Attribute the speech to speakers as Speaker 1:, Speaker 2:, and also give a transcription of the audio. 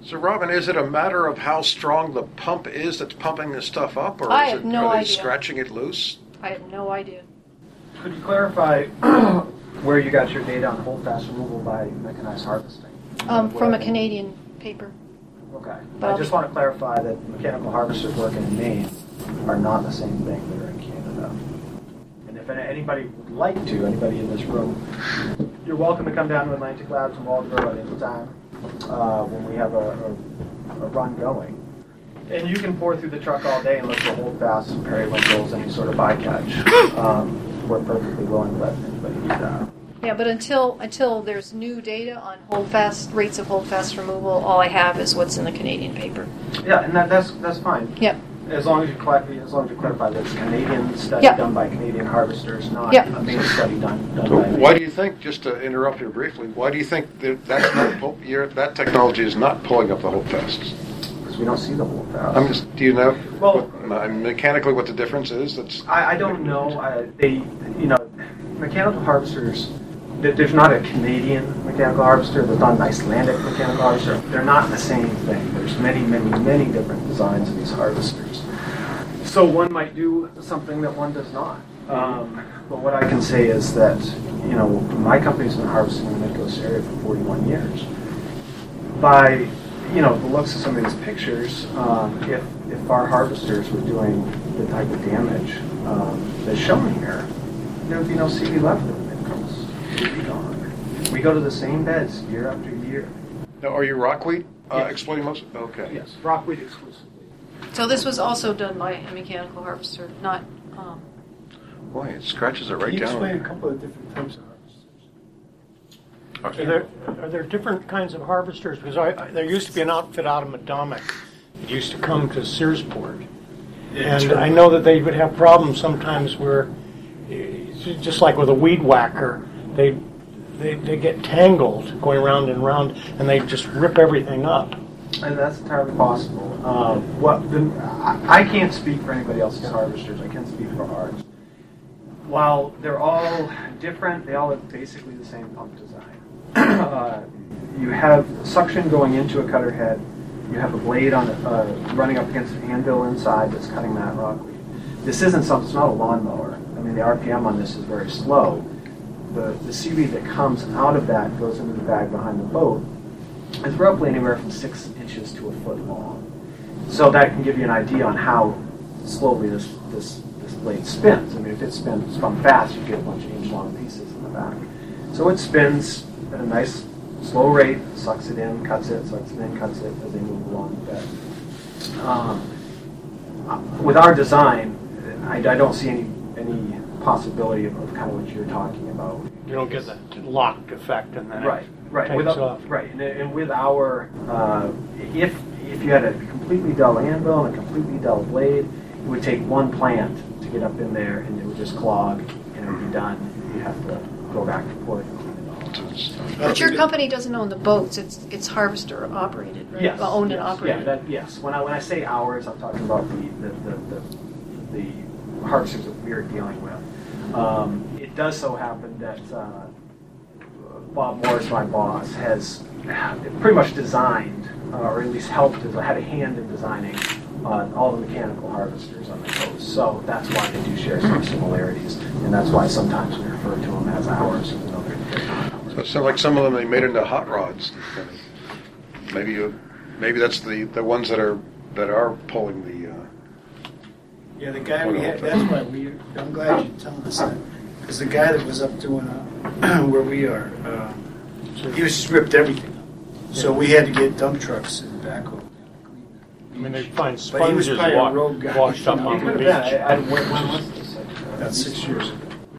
Speaker 1: So, Robin, is it a matter of how strong the pump is that's pumping this stuff up, or
Speaker 2: I have no
Speaker 1: are they
Speaker 2: idea.
Speaker 1: Scratching it loose?
Speaker 2: I have no idea.
Speaker 3: Could you clarify where you got your data on holdfast removal by mechanized harvesting?
Speaker 2: From a Canadian paper.
Speaker 3: Okay. I just want to clarify that mechanical harvesters working in Maine are not the same thing that are in Canada. And if anybody would like to, anybody in this room, you're welcome to come down to Atlantic Labs in Waldeboro at any time when we have a run going. And you can pour through the truck all day and look for holdfasts and periwinkles, any sort of bycatch. We're perfectly willing to let anybody do that.
Speaker 2: Yeah, but until there's new data on holdfast rates of holdfast removal, all I have is what's in the Canadian paper.
Speaker 3: Yeah, and that's fine.
Speaker 2: Yep.
Speaker 3: As long as you clarify that it's a Canadian study done by Canadian harvesters, not a Maine study done
Speaker 1: So
Speaker 3: by Maine.
Speaker 1: why do you think, just to interrupt you briefly, why do you think that technology is not pulling up the holdfasts?
Speaker 3: Because we don't see the holdfast.
Speaker 1: Do you know
Speaker 3: Well,
Speaker 1: mechanically what the difference is?
Speaker 3: I don't know. Mechanical harvesters. There's not a Canadian mechanical harvester. There's not an Icelandic mechanical harvester. They're not the same thing. There's many different designs of these harvesters. So one might do something that one does not. But what I can say is that, my company's been harvesting in the Mid-Coast area for 41 years. By, the looks of some of these pictures, if our harvesters were doing the type of damage that's shown here, there would be no CV left in the Mid-Coast. We go to the same beds year after year.
Speaker 1: Now, are you rockweed
Speaker 3: Yes.
Speaker 1: exploiting most? Okay.
Speaker 3: Yes, rockweed exclusively.
Speaker 2: So this was also done by a mechanical harvester, not.
Speaker 1: Boy, it scratches it right
Speaker 4: Can you
Speaker 1: down.
Speaker 4: explain a couple of different types of harvesters?
Speaker 5: Are there different kinds of harvesters? Because there used to be an outfit out of Madomic that used to come to Searsport. And I know that they would have problems sometimes where, just like with a weed whacker, they get tangled going round and round, and they just rip everything up.
Speaker 3: And that's entirely possible. I can't speak for anybody else's harvesters. I can speak for ours. While they're all different, they all have basically the same pump design. You have suction going into a cutter head. You have a blade on running up against an anvil inside that's cutting that rockweed. This isn't something. It's not a lawnmower. I mean, the RPM on this is very slow. The seaweed that comes out of that and goes into the bag behind the boat is roughly anywhere from 6 inches to a foot long. So that can give you an idea on how slowly this blade spins. I mean, if it spun fast, you get a bunch of inch-long pieces in the back. So it spins at a nice slow rate, sucks it in, cuts it, sucks it in, cuts it as they move along the bed. With our design, I don't see any possibility of kind of what you're talking about.
Speaker 5: You don't get that locked effect, and then
Speaker 3: right.
Speaker 5: takes off.
Speaker 3: Right, and with our, if you had a completely dull anvil and a completely dull blade, it would take one plant to get up in there, and it would just clog, and it would be done. You'd have to go back to port and clean it all.
Speaker 2: But your company doesn't own the boats; it's harvester operated, right?
Speaker 3: Yes,
Speaker 2: Owned and
Speaker 3: yes,
Speaker 2: operated.
Speaker 3: Yeah, yes. When I say ours, I'm talking about the harvesters that we're dealing with. It does so happen that Bob Morris, my boss, has pretty much designed, or at least helped, had a hand in designing all the mechanical harvesters on the coast. So that's why they do share some similarities, and that's why sometimes we refer to them as ours, even though they're not ours.
Speaker 1: So like some of them they made into hot rods. Maybe that's the ones that are pulling the.
Speaker 4: Yeah, the guy we had, that's why I'm glad you're telling us that. Because the guy that was up doing where we are, he was just ripped everything up. So we had to get dump trucks and backhoe.
Speaker 5: I mean, they find
Speaker 4: But he was
Speaker 5: sponges
Speaker 4: probably a rogue guy.
Speaker 5: washed up
Speaker 3: It
Speaker 5: on the
Speaker 3: could
Speaker 5: beach.
Speaker 3: have been. When was this?
Speaker 4: About 6 years ago.